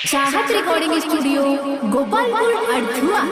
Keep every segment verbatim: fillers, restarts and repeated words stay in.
चाहत recording studio Gopalpur Adadhua.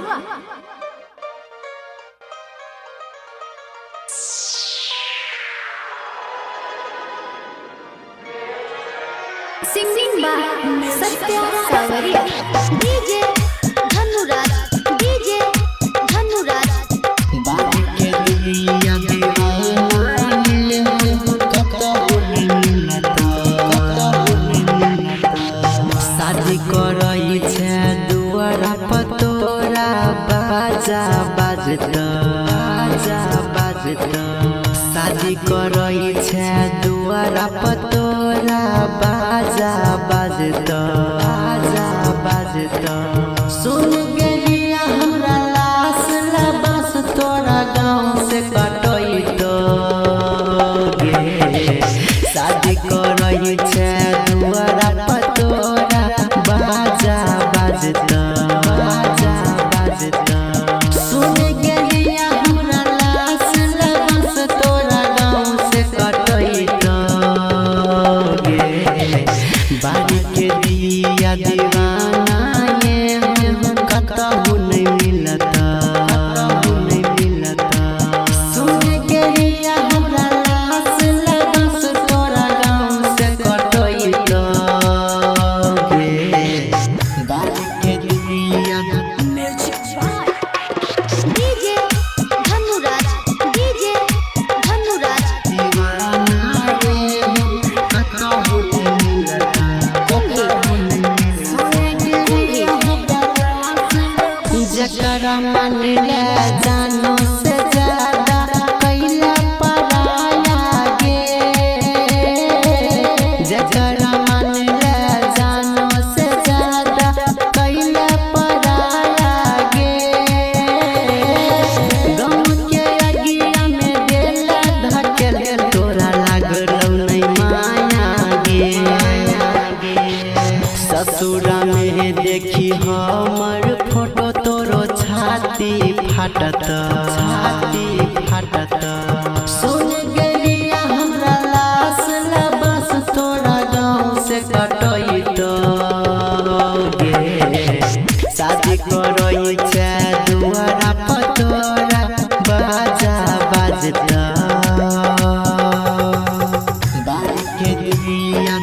Singing by Satya Sawariya. DJ Dhanuraj DJ Dhanuraj बात के दुनिया दीवानी कतो मिलता कतो मिलता शादी करई छे दुआरा पतोरा बाजा बाजता बाजा बाजता शादी करई छे दुआरा पतोरा बाजा बाजता बाजा बाजता सुन गेलिया हमरा लाश लबस तोरा गाँव से कटई तो गे शादी करई छे दुआरा पतोरा बाजा बाजता बाजा बाजता सुन गेलिया हमरा लाश लबस तोरा गाँव से कटई तो गे बारी के दिया दीवाना ये कतहु नहीं मिलता कतहु नहीं मिलता सुन के लिया हमरा लाश लगस तोरा गाँव से कटई तो गे बारी के दिया डीजे धनुराज डीजे धनुराज दीवाना ये कतहु नहीं मिलता कतहु नहीं जकरा मन ले जानो से ज्यादा कैला पराया गे जकरा मन ले जानो से ज्यादा कैला पराया गे गाँव के अगिया में देला धकेल तोरा लागल नहीं माया गे ससुरा में देखी हमर फोटो तोरो छाती फाटत छाती फाटत सुन गेलिया हमरा लाश लबस तोरा गाँव से कटई तो गे शादी करई छे दुआरा पतोरा बाजा बाजता बारी के दुनिया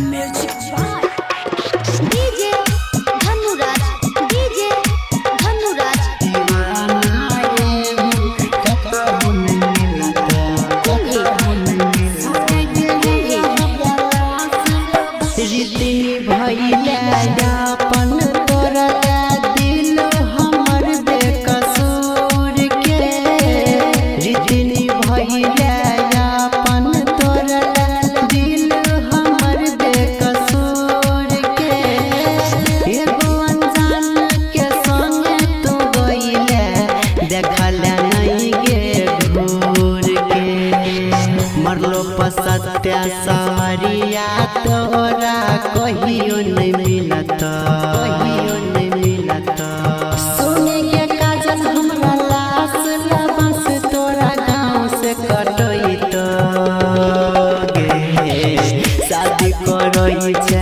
डीजे धनुराज डीजे धनुराज दीवाना ये कतहु नहीं मिलता कतहु नहीं मिलता रीति भइले अपन तोरा दिल हमर बेकसूर के रीति भइले अपन तोरा दिल हमर बेकसूर के एगो अनजान के संगे तू गइले देखल नहीं गे घूर के मरलो पसत्या सावरिया तोरा कहियो नहीं मिलता कहियो नहीं मिलता सुने के काजल हमरा लाश लबस तोरा गाँव से कटई तो गे शादी करई छे